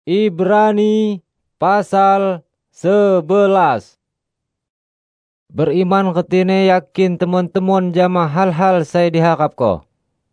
Ibrani pasal 11. Beriman ketine yakin teman-teman jama hal-hal saya diharap ko.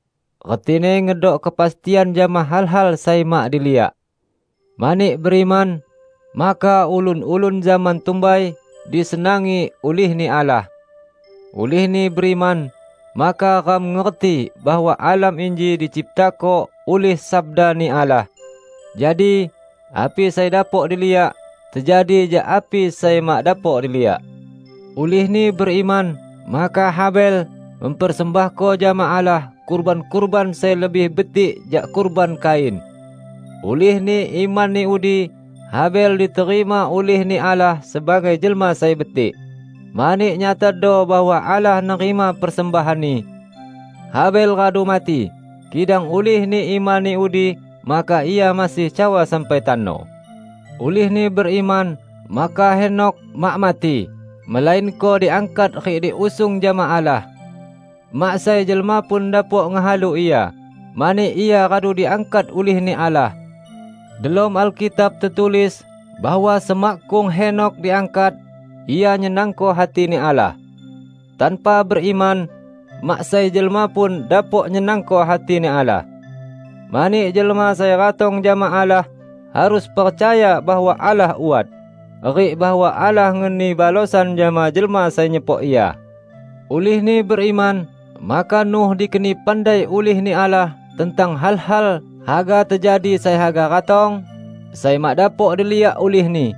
Ketine ngedok kepastian jama hal-hal saya mak diliak. Manik beriman, maka ulun-ulun zaman tumbai disenangi ulih ni Allah. Ulih ni beriman, maka kam ngerti bahwa alam inji diciptako ulih sabda ni Allah. Jadi, api saya dapok diliak, terjadi je api saya mak dapok diliak. Ulih ni beriman, maka Habel mempersembahko jama Allah kurban-kurban saya lebih betik jak kurban Kain. Ulih ni iman ni udi, Habel diterima ulih ni Allah sebagai jelma saya betik. Manik nyata do bahwa Allah nerima persembahan ni. Habel radu mati, kidang ulih ni iman ni udi, maka ia masih cawa sampai tano. Ulih ni beriman, maka Henok mak mati, melainko diangkat rik diusung jama Allah. Mak saya jelma pun dapok ngehalu ia, manik ia radu diangkat ulih ni Allah. Dalam Alkitab tertulis bahwa semakung Henok diangkat, ia nyenangko hati ni Allah. Tanpa beriman, mak saya jelma pun dapok nyenangko hati ni Allah. Manik jelma saya ratong jama Allah harus percaya bahwa Allah uat. Rik bahwa Allah ngeni balosan jama jelma saya nyepok ia. Ulih ni beriman, maka Nuh dikeni pandai ulih ni Allah tentang hal-hal haga terjadi saya haga ratong. Saya mak dapok diliak ulih ni.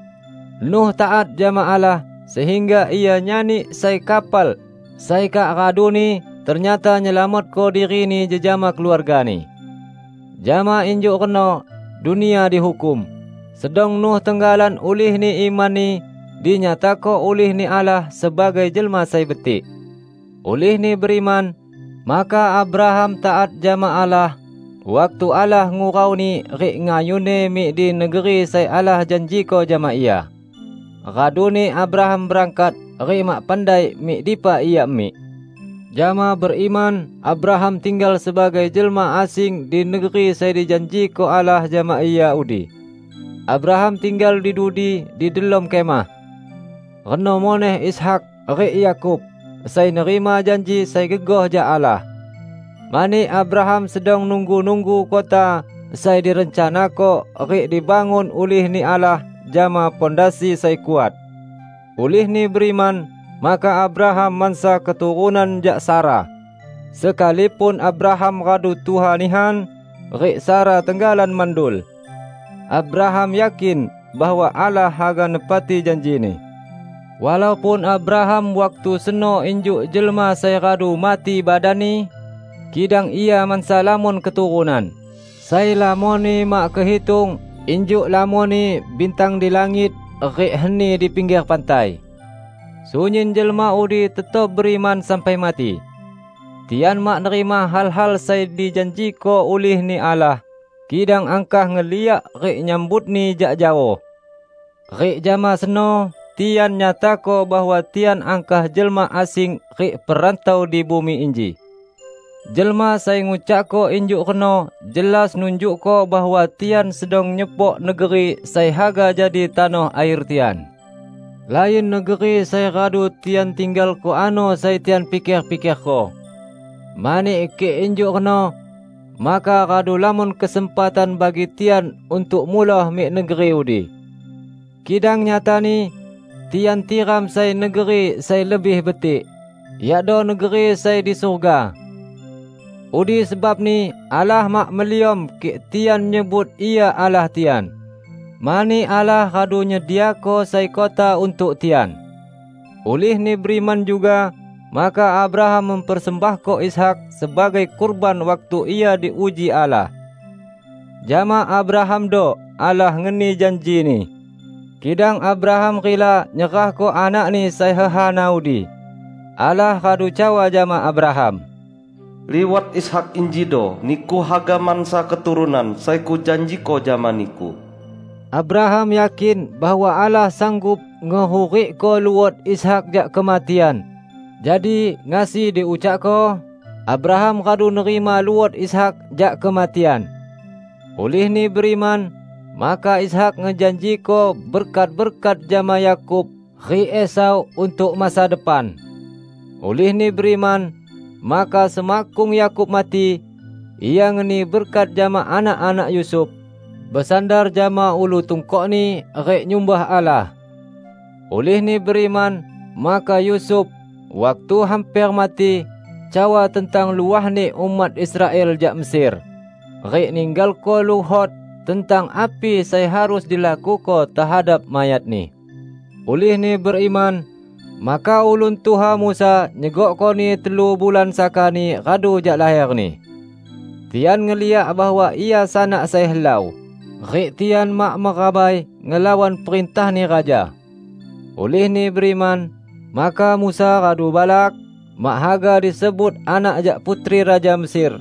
Nuh taat jama Allah sehingga ia nyanyi saya kapal. Saya kak radu ni ternyata nyelamat ko diri ni jejama keluarga ni. Jama injuk kena dunia dihukum. Sedang Nuh tenggalan ulih ni iman ni dinyatako ulih ni Allah sebagai jelma saya betik. Ulih ni beriman, maka Abraham taat jama Allah. Waktu Allah ngurau ni rik ngayune mi di negeri saya Allah janjiko jama ia. Radu ni Abraham berangkat rik mak pandai mi dipa ia mi. Jama beriman, Abraham tinggal sebagai jelma asing di negeri saya dijanji ko Allah jama ia udi. Abraham tinggal di dudi di dalam kemah. Reno moneh Ishak rik Yakub, saya nerima janji saya gegoh ja Allah. Mani Abraham sedang nunggu-nunggu kota saya direncana ko rik dibangun ulih ni Allah jama pondasi saya kuat. Ulih ni beriman, maka Abraham mansa keturunan jak Sarah. Sekalipun Abraham radu Tuhanihan, rik Sarah tenggalan mandul. Abraham yakin bahwa Allah haga nepati janji ni. Walaupun Abraham waktu seno injuk jelma saya radu mati badani, kidang ia mansa lamun keturunan. Saya lamoni mak kehitung, injuk lamoni bintang di langit, rik heni di pinggir pantai. Sunyin jelma udi tetap beriman sampai mati. Tian mak nerima hal-hal saya dijanji ko ulih ni Allah. Kidang angkah ngeliak rik nyambut ni jak jauh. Rik jama seno, tian nyata ko bahwa tian angkah jelma asing rik perantau di bumi inji. Jelma saya ngucak ko injuk keno, jelas nunjuk ko bahwa tian sedang nyepok negeri saya haga jadi tanah air tian. Lain negeri saya radu tian tinggal ko ano saya tian pikir-pikir ko. Mani ke injuk keno, maka radu lamun kesempatan bagi tian untuk mulah mi negeri udi. Kidang nyata ni, tian tiram saya negeri saya lebih betik. Yado negeri saya di surga. Udi sebab ni Allah mak meliom ke tian nyebut ia Allah tian. Mani Allah radu nyediako saya kota untuk tian. Ulih ni beriman juga, maka Abraham mempersembahko Ishak sebagai kurban waktu ia diuji Allah. Jama Abraham do Allah ngeni janji ni. Kidang Abraham rila nyerahko anak ni saya hanaudi. Allah radu cawa jama Abraham. Liwat Ishak injido, niku haga mansa keturunan, saya ku janjiko jama niku. Abraham yakin bahwa Allah sanggup ngehurik ko luwat Ishak jak kematian. Jadi ngasih diucak ko, Abraham radu nerima luwat Ishak jak kematian. Ulih ni beriman, Maka Ishak ngejanjiko berkat-berkat jama Yakub ri Esau untuk masa depan. Ulih ni beriman, maka semakung Yakub mati, ia ngeni berkat jama anak-anak Yusuf, bersandar jama ulu tungkok ni ri nyumbah Allah. Ulih ni beriman, maka Yusuf waktu hampir mati cawa tentang luah ni umat Israel jak Mesir. Ri ninggal ko luhot tentang api saya harus dilakukan terhadap mayat ni. Ulih ni beriman, maka ulun Tuha Musa nyegok ko ni 3 bulan sakani radu jak lahir ni. Tian ngeliak bahawa ia sanak saya helau. Rik tian mak merabai ngelawan perintah ni raja. Ulih ni beriman, maka Musa radu balak, mak Hagar disebut anak jak putri Raja Mesir.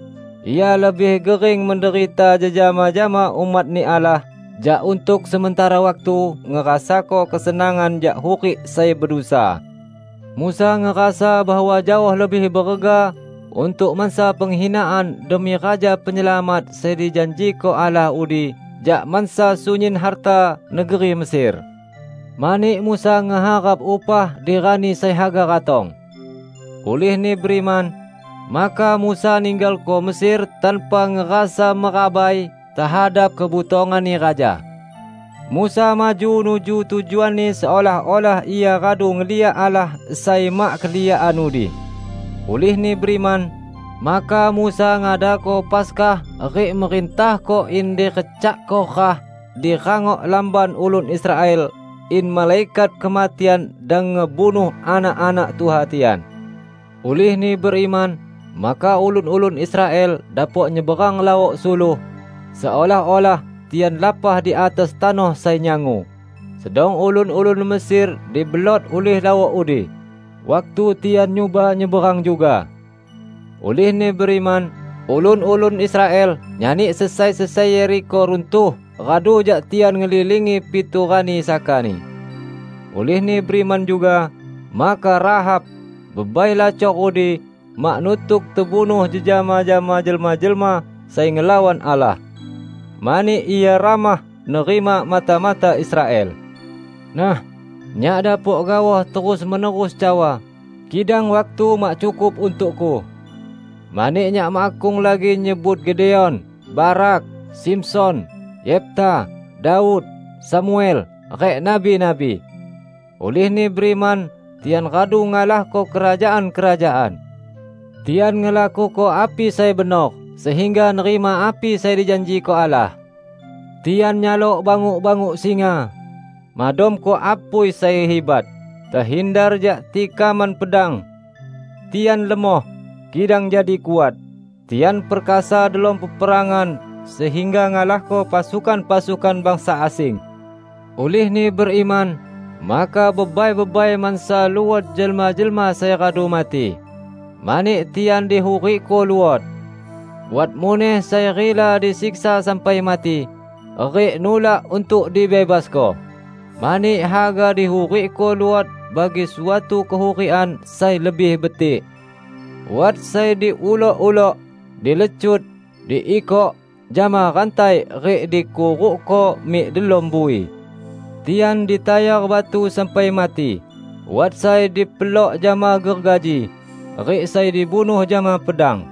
Ia lebih gering menderita jejama-jama umat ni Allah, jak untuk sementara waktu ngerasa ko kesenangan jak hukik saya berdosa. Musa ngerasa bahawa jauh lebih berharga untuk masa penghinaan demi Raja Penyelamat saya dijanji ko Allah udi, jak mansa sunyin harta negeri Mesir. Manik Musa ngeharap upah dirani saya Hagar ratong. Ulih ni beriman, maka Musa ninggal ko Mesir tanpa ngerasa merabai terhadap kebutongan ni raja. Musa maju nuju tujuan ni seolah-olah ia radu ngeliat Allah sai mak keliaan udi. Ulih ni beriman, maka Musa ngadako Paskah rik merintah ko inde kecak ko kah di rangok lamban ulun Israel in malaikat kematian dan ngebunuh anak-anak tuhatian. Ulih ni beriman, maka ulun-ulun Israel dapat nyeberang laut suluh, seolah-olah tian lapah di atas tanah sai nyangu. Sedang ulun-ulun Mesir dibelot ulih laut udi, waktu tian nyuba nyeberang juga. Ulih ni beriman, ulun-ulun Israel nyanyi selesai-selesai Yeriko runtuh, radu jak tian ngelilingi piturani sakani. Ulih ni beriman juga, maka Rahab bebai lacok udi, mak nutuk terbunuh jejama-jama jelma-jelma saya ngelawan Allah. Mani ia ramah nerima mata-mata Israel. Nah, nyak dapuk gawah terus menerus cawa, kidang waktu mak cukup untukku. Mani nyak makung lagi nyebut Gideon, Barak, Simson, Yefta, Daud, Samuel, rek nabi-nabi. Ulih ni beriman, tian radu ngalah ko kerajaan-kerajaan. Tian ngelaku ko api saya benok, sehingga nerima api saya dijanji ko Allah. Tian nyalok banguk-banguk singa, madom ko apui saya hibat, terhindar jak tikaman pedang. Tian lemoh, kidang jadi kuat. Tian perkasa dalam peperangan, sehingga ngalah ko pasukan-pasukan bangsa asing. Ulih ni beriman, maka bebai-bebai mansa luat jelma-jelma saya radu mati. Manik tian dihuri ko luat. Wat muneh saya rela disiksa sampai mati, rik nulak untuk dibebas ko. Manik Hagar dihuri ko luat bagi suatu kehurian saya lebih betik. Wat saya diulok-ulok, dilecut, diikok, jama rantai rik dikuruk ko mik delom bui. Tian ditayar batu sampai mati. Wat saya dipelok jama gergaji, rik saya dibunuh jama pedang.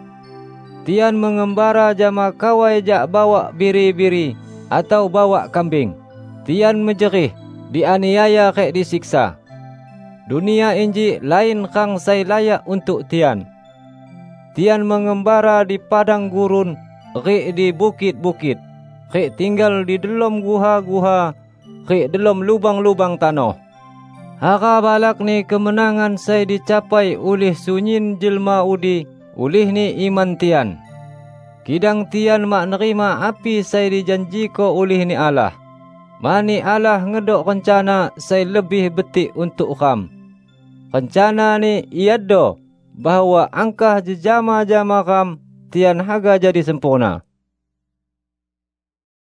Tian mengembara jama kawai jak bawa biri-biri atau bawa kambing. Tian menjerih, dianiaya rik disiksa. Dunia inji lain kang saya layak untuk tian. Tian mengembara di padang gurun, rik di bukit-bukit, rik tinggal di dalam guha-guha, rik dalam lubang-lubang tanah. Hara balak ni kemenangan saya dicapai oleh sunyin jelma udi, oleh ni iman tian. Kidang tian mak nerima api saya dijanji ko oleh ni Allah. Mani Allah ngedok rencana saya lebih betik untuk kam. Rencana ni iado bahawa angkah jejama-jama kam tian haga jadi sempurna.